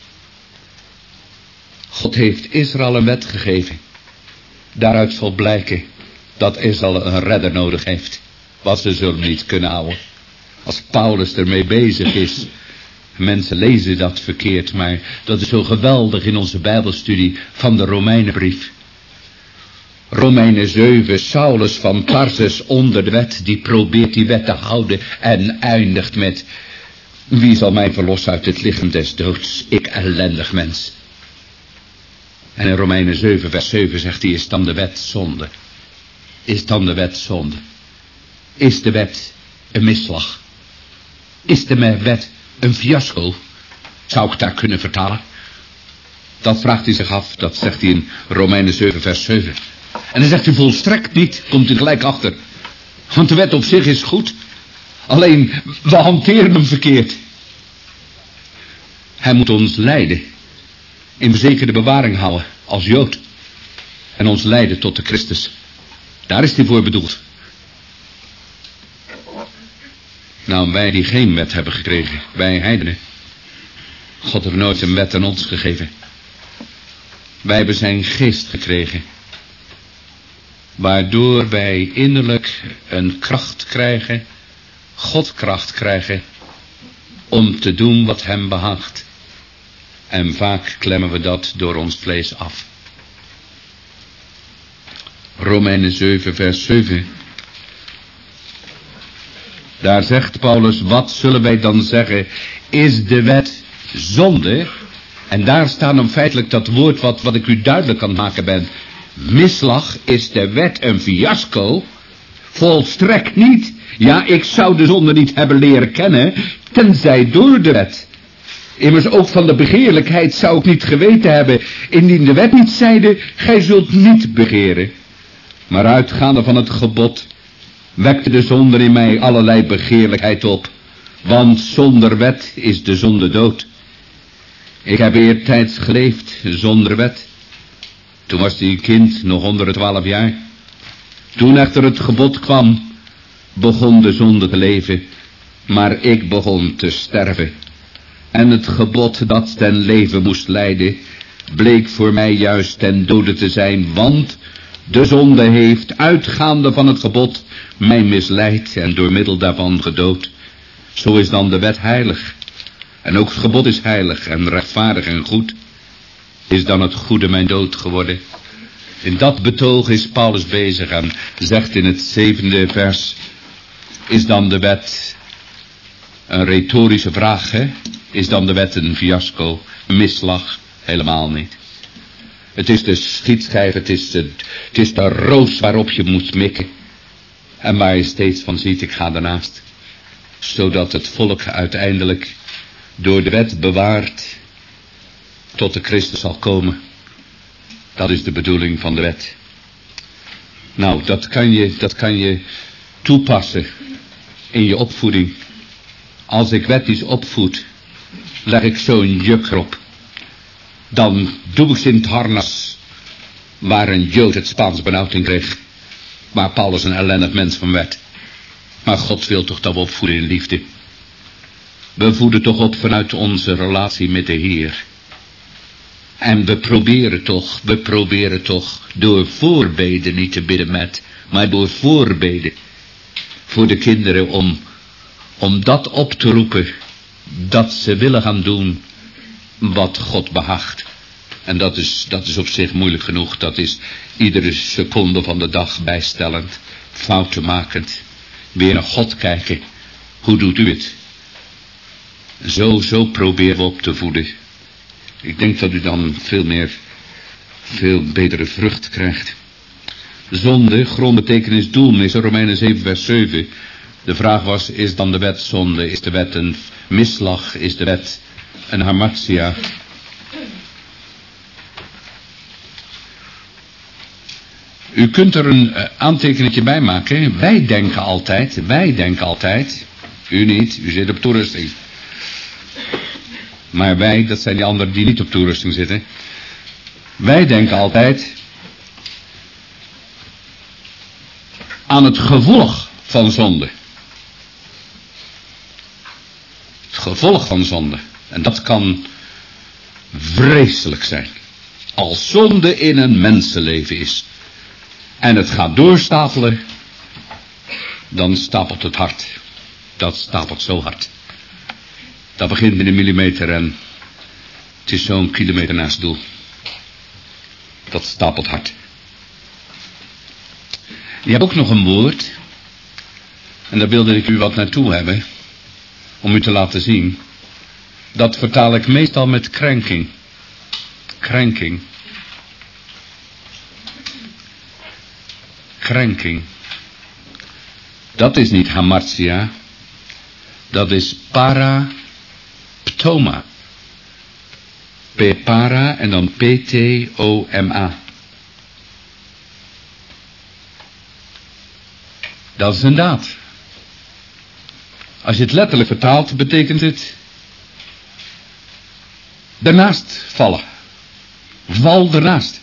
God heeft Israël een wet gegeven. Daaruit zal blijken dat Israël een redder nodig heeft. Want ze zullen hem niet kunnen houden. Als Paulus ermee bezig is. Mensen lezen dat verkeerd, maar dat is zo geweldig in onze Bijbelstudie van de Romeinenbrief. Romeinen zeven, Saulus van Tarsus onder de wet, die probeert die wet te houden en eindigt met: wie zal mij verlossen uit het lichaam des doods? Ik ellendig mens. En in Romeinen zeven vers zeven zegt hij: is dan de wet zonde? Is dan de wet zonde? Is de wet een misslag? Is de wet een fiasco? Zou ik het daar kunnen vertalen? Dat vraagt hij zich af, dat zegt hij in Romeinen zeven vers zeven. En dan zegt hij volstrekt niet, komt hij gelijk achter. Want de wet op zich is goed. Alleen, we hanteren hem verkeerd. Hij moet ons leiden. In verzekerde bewaring houden, als Jood. En ons leiden tot de Christus. Daar is hij voor bedoeld. Nou, wij die geen wet hebben gekregen, wij heidenen. God heeft nooit een wet aan ons gegeven. Wij hebben zijn geest gekregen. Waardoor wij innerlijk een kracht krijgen, Godkracht krijgen, om te doen wat hem behaagt. En vaak klemmen we dat door ons vlees af. Romeinen zeven vers zeven. Daar zegt Paulus: wat zullen wij dan zeggen? Is de wet zonde, en daar staat dan feitelijk dat woord wat, wat ik u duidelijk kan maken ben. Misslag, is de wet een fiasco? Volstrekt niet. Ja, ik zou de zonde niet hebben leren kennen, tenzij door de wet. Immers ook van de begeerlijkheid zou ik niet geweten hebben, indien de wet niet zeide, gij zult niet begeren. Maar uitgaande van het gebod, wekte de zonde in mij allerlei begeerlijkheid op, want zonder wet is de zonde dood. Ik heb eertijds geleefd zonder wet. Toen was die kind nog onder het twaalf jaar. Toen echter het gebod kwam, begon de zonde te leven, maar ik begon te sterven. En het gebod dat ten leven moest leiden, bleek voor mij juist ten dode te zijn, want de zonde heeft, uitgaande van het gebod, mij misleid en door middel daarvan gedood. Zo is dan de wet heilig. En ook het gebod is heilig en rechtvaardig en goed. Is dan het goede mijn dood geworden? In dat betoog is Paulus bezig en zegt in het zevende vers, is dan de wet een retorische vraag, hè? Is dan de wet een fiasco, een misslag? Helemaal niet. Het is de schietschijf, het is de, het is de roos waarop je moet mikken. En waar je steeds van ziet, ik ga daarnaast. Zodat het volk uiteindelijk door de wet bewaard tot de Christus zal komen. Dat is de bedoeling van de wet. Nou, dat kan je, dat kan je toepassen in je opvoeding. Als ik wettisch opvoed, leg ik zo'n juk erop. Dan doe ik ze in het harnas waar een Jood het Spaans benauwd in kreeg. Waar Paulus een ellendig mens van werd. Maar God wil toch dat we opvoeden in liefde. We voeden toch op vanuit onze relatie met de Heer. En we proberen toch, we proberen toch door voorbeden niet te bidden met, maar door voorbeden voor de kinderen om, om dat op te roepen, dat ze willen gaan doen wat God behaagt. En dat is, dat is op zich moeilijk genoeg. Dat is iedere seconde van de dag bijstellend, fouten makend, weer naar God kijken. Hoe doet u het? Zo, zo proberen we op te voeden. Ik denk dat u dan veel meer, veel betere vrucht krijgt. Zonde, grondbetekenis doelmis, Romeinen zeven vers zeven. De vraag was, is dan de wet zonde? Is de wet een misslag? Is de wet een hamartia? U kunt er een uh, aantekeningetje bij maken. Wij denken altijd, wij denken altijd, u niet, u zit op toerusting. Maar wij, dat zijn die anderen die niet op toerusting zitten. Wij denken altijd aan het gevolg van zonde. Het gevolg van zonde. En dat kan vreselijk zijn. Als zonde in een mensenleven is. En het gaat doorstapelen. Dan stapelt het hard. Dat stapelt zo hard. Dat begint met een millimeter en het is zo'n kilometer naast het doel. Dat stapelt hard. Je hebt ook nog een woord. En daar wilde ik u wat naartoe hebben. Om u te laten zien. Dat vertaal ik meestal met krenking. Krenking. Krenking. Dat is niet hamartia. Dat is paraptoma. P-para en dan P-T-O-M-A. Dat is een daad. Als je het letterlijk vertaalt, betekent het daarnaast vallen. Val ernaast.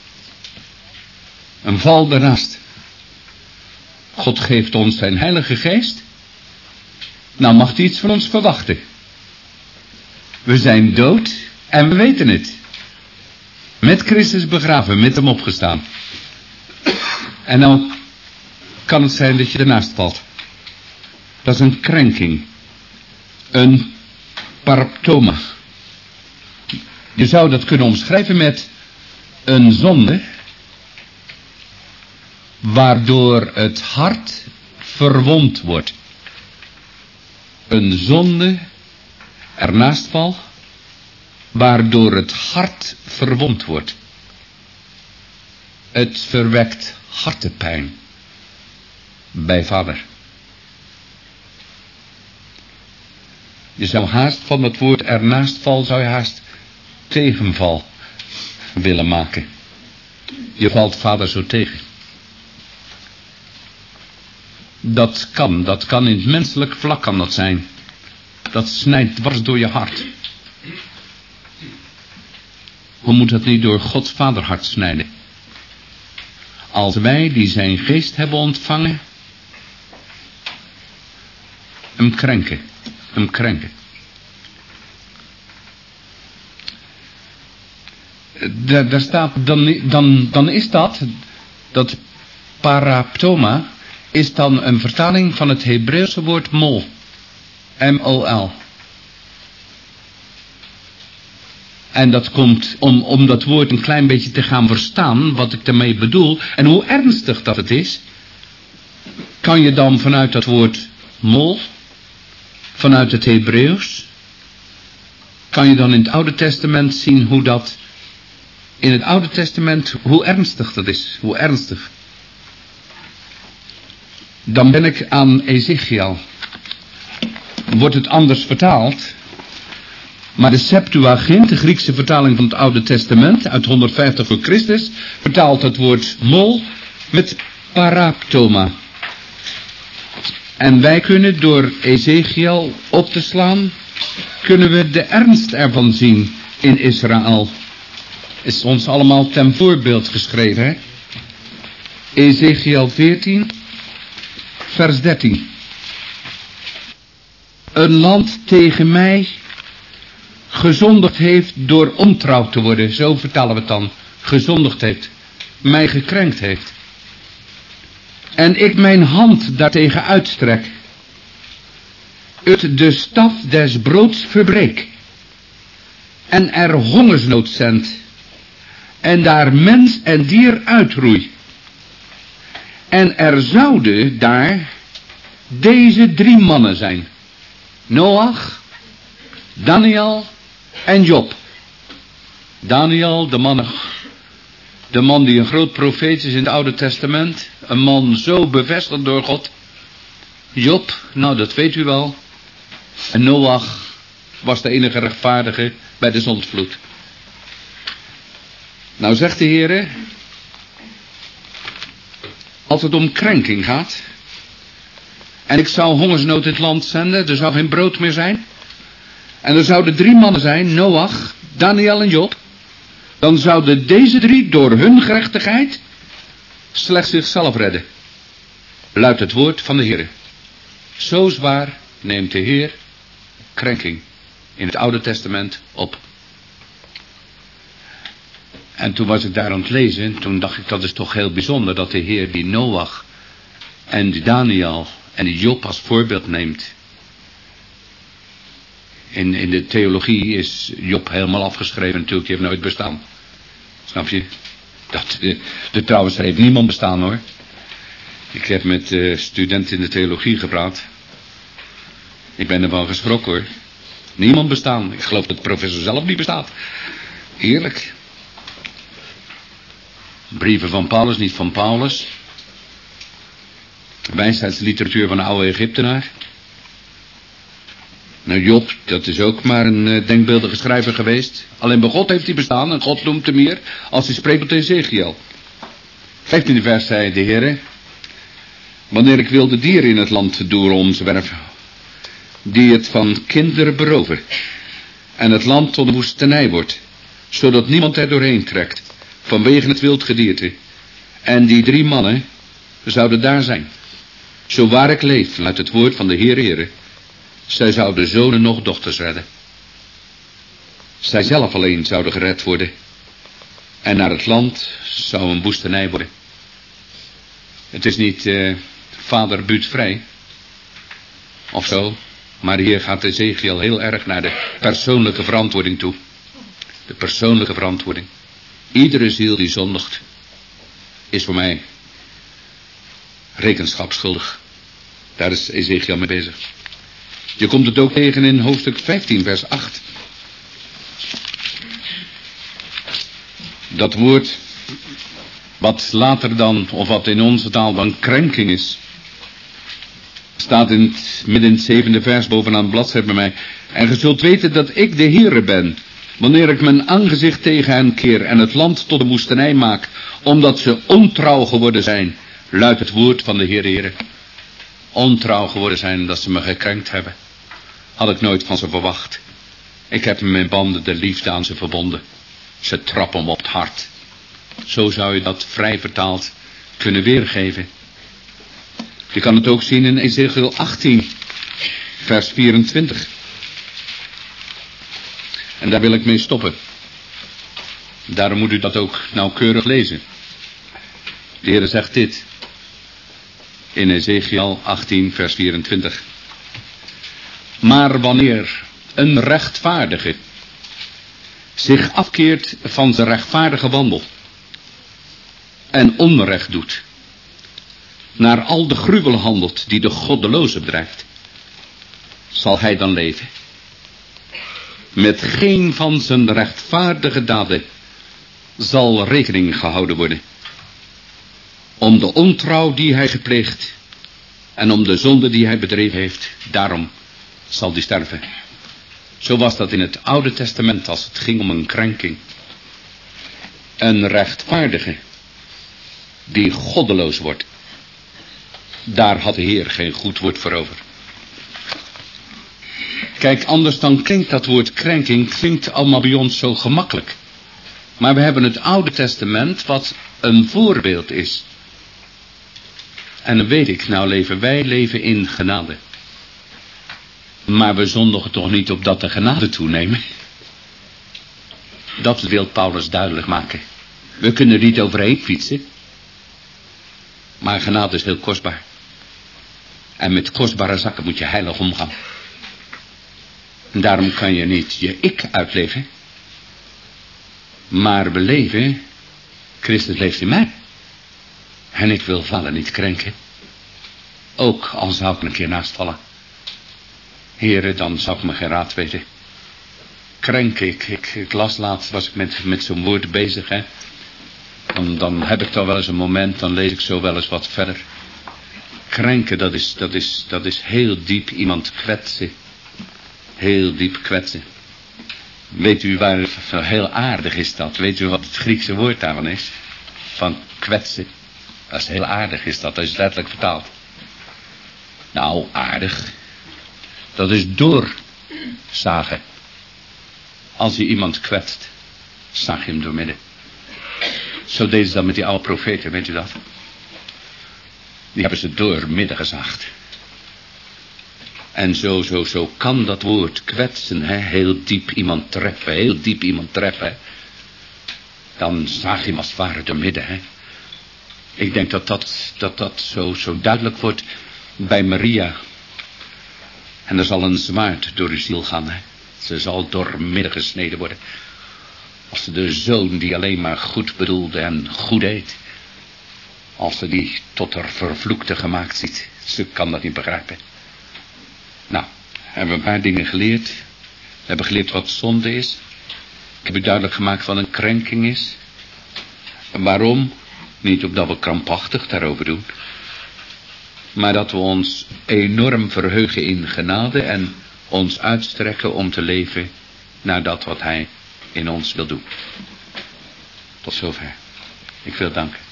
Een val ernaast. God geeft ons zijn heilige geest. Nou mag hij iets van ons verwachten. We zijn dood en we weten het. Met Christus begraven, met hem opgestaan. En dan kan het zijn dat je ernaast valt. Dat is een krenking. Een paraptoma. Je zou dat kunnen omschrijven met een zonde, waardoor het hart verwond wordt. Een zonde, ernaast val, waardoor het hart verwond wordt. Het verwekt hartepijn bij vader. Je zou haast van het woord ernaast val, zou je haast tegenval willen maken. Je valt vader zo tegen. Dat kan, dat kan in het menselijk vlak kan dat zijn. Dat snijdt dwars door je hart. Hoe moet dat niet door Gods vaderhart snijden? Als wij die zijn geest hebben ontvangen, hem krenken, hem krenken. Daar, daar staat, dan, dan, dan is dat, dat paraptoma, is dan een vertaling van het Hebreeuwse woord mol. M O L. En dat komt om, om dat woord een klein beetje te gaan verstaan, wat ik daarmee bedoel, en hoe ernstig dat het is, kan je dan vanuit dat woord mol, vanuit het Hebreeuws, kan je dan in het Oude Testament zien hoe dat, in het Oude Testament, hoe ernstig dat is, hoe ernstig. Dan ben ik aan Ezechiel. Wordt het anders vertaald? Maar de Septuagint, de Griekse vertaling van het Oude Testament, uit honderdvijftig voor Christus, vertaalt het woord mol met paraptoma. En wij kunnen door Ezechiel op te slaan, kunnen we de ernst ervan zien in Israël. Is ons allemaal ten voorbeeld geschreven, hè? Ezechiel veertien, vers dertien. Een land tegen mij gezondigd heeft door ontrouw te worden, zo vertalen we het dan, gezondigd heeft, mij gekrenkt heeft. En ik mijn hand daartegen uitstrek, het de staf des broods verbreek, en er hongersnood zendt, en daar mens en dier uitroei. En er zouden daar deze drie mannen zijn, Noach, Daniel en Job. Daniel, de man, de man die een groot profeet is in het Oude Testament. Een man zo bevestigd door God. Job, nou dat weet u wel. En Noach was de enige rechtvaardige bij de zondvloed. Nou zegt de Heere, als het om krenking gaat, en ik zou hongersnood in het land zenden, er zou geen brood meer zijn, en er zouden drie mannen zijn, Noach, Daniel en Job, dan zouden deze drie door hun gerechtigheid slechts zichzelf redden. Luidt het woord van de Heer. Zo zwaar neemt de Heer krenking in het Oude Testament op. En toen was ik daar aan het lezen, toen dacht ik, dat is toch heel bijzonder dat de Heer die Noach en die Daniel en die Job als voorbeeld neemt. In, in de theologie is Job helemaal afgeschreven natuurlijk, die heeft nooit bestaan. Snap je? Dat, de, de, trouwens, er heeft niemand bestaan hoor. Ik heb met uh, studenten in de theologie gepraat. Ik ben ervan geschrokken hoor. Niemand bestaan. Ik geloof dat de professor zelf niet bestaat. Eerlijk. Brieven van Paulus, niet van Paulus. Wijsheidsliteratuur van de oude Egyptenaar. Nou Job, dat is ook maar een uh, denkbeeldige schrijver geweest. Alleen bij God heeft hij bestaan en God noemt hem hier als hij spreekt tot Ezechiel. vijftiende vers zei de Heer: wanneer ik wilde dieren in het land doe omzwerven, die het van kinderen beroven, en het land tot een woestenij wordt, zodat niemand er doorheen trekt, vanwege het wild gedierte. En die drie mannen zouden daar zijn. Zo waar ik leef, luidt het woord van de Heere Heere. Zij zouden zonen nog dochters redden. Zij zelf alleen zouden gered worden. En naar het land zou een woestenij worden. Het is niet uh, vader buurt vrij. Of zo. Maar hier gaat Ezechiel heel erg naar de persoonlijke verantwoording toe. De persoonlijke verantwoording. Iedere ziel die zondigt is voor mij rekenschap schuldig. Daar is Ezechiel mee bezig. Je komt het ook tegen in hoofdstuk vijftien vers acht. Dat woord, wat later dan, of wat in onze taal dan krenking is, staat in het, midden in het zevende vers bovenaan het bladzijde bij mij. En ge zult weten dat ik de Heere ben, wanneer ik mijn aangezicht tegen hen keer en het land tot een woestenij maak, omdat ze ontrouw geworden zijn, luidt het woord van de Heer Heere. Ontrouw geworden zijn, dat ze me gekrenkt hebben. Had ik nooit van ze verwacht. Ik heb in mijn banden de liefde aan ze verbonden. Ze trappen me op het hart. Zo zou je dat vrij vertaald kunnen weergeven. Je kan het ook zien in Ezekiel achttien, vers vierentwintig. En daar wil ik mee stoppen. Daarom moet u dat ook nauwkeurig lezen. De Heer zegt dit. In Ezekiel achttien, vers vierentwintig. Maar wanneer een rechtvaardige zich afkeert van zijn rechtvaardige wandel en onrecht doet, naar al de gruwel handelt die de goddeloze bedrijft, zal hij dan leven. Met geen van zijn rechtvaardige daden zal rekening gehouden worden. Om de ontrouw die hij gepleegd en om de zonde die hij bedreven heeft, daarom zal hij sterven. Zo was dat in het Oude Testament als het ging om een krenking. Een rechtvaardige die goddeloos wordt, daar had de Heer geen goed woord voor over. Kijk, anders dan klinkt dat woord krenking, klinkt allemaal bij ons zo gemakkelijk. Maar we hebben het Oude Testament wat een voorbeeld is. En dan weet ik, nou leven wij leven in genade. Maar we zondigen toch niet op dat de genade toenemen. Dat wil Paulus duidelijk maken. We kunnen er niet overheen fietsen. Maar genade is heel kostbaar. En met kostbare zakken moet je heilig omgaan. En daarom kan je niet je ik uitleven. Maar we leven, Christus leeft in mij. En ik wil vallen niet krenken. Ook al zou ik een keer naast vallen. Heren, dan zou ik me geen raad weten. Krenken, ik, ik, ik las laatst, was ik met, met zo'n woord bezig, hè. Dan, dan heb ik toch wel eens een moment, dan lees ik zo wel eens wat verder. Krenken, dat is, dat is, dat is heel diep iemand kwetsen. Heel diep kwetsen. Weet u waar, heel aardig is dat. Weet u wat het Griekse woord daarvan is? Van kwetsen. Dat is heel aardig is dat, dat is letterlijk vertaald. Nou, aardig. Dat is doorzagen. Als je iemand kwetst, zaag je hem doormidden. Zo deden ze dat met die oude profeten, weet u dat? Die hebben ze doormidden gezaagd. En zo, zo, zo kan dat woord kwetsen, hè, heel diep iemand treffen, heel diep iemand treffen. Dan zaag je hem als het ware doormidden, hè. Ik denk dat dat, dat, dat zo, zo duidelijk wordt bij Maria. En er zal een zwaard door uw ziel gaan, hè. Ze zal doormidden gesneden worden. Als ze de zoon die alleen maar goed bedoelde en goed deed. Als ze die tot haar vervloekte gemaakt ziet. Ze kan dat niet begrijpen. Nou, hebben we een paar dingen geleerd. We hebben geleerd wat zonde is. Ik heb u duidelijk gemaakt wat een krenking is. En waarom? Niet omdat we krampachtig daarover doen. Maar dat we ons enorm verheugen in genade en ons uitstrekken om te leven naar dat wat hij in ons wil doen. Tot zover. Ik wil danken.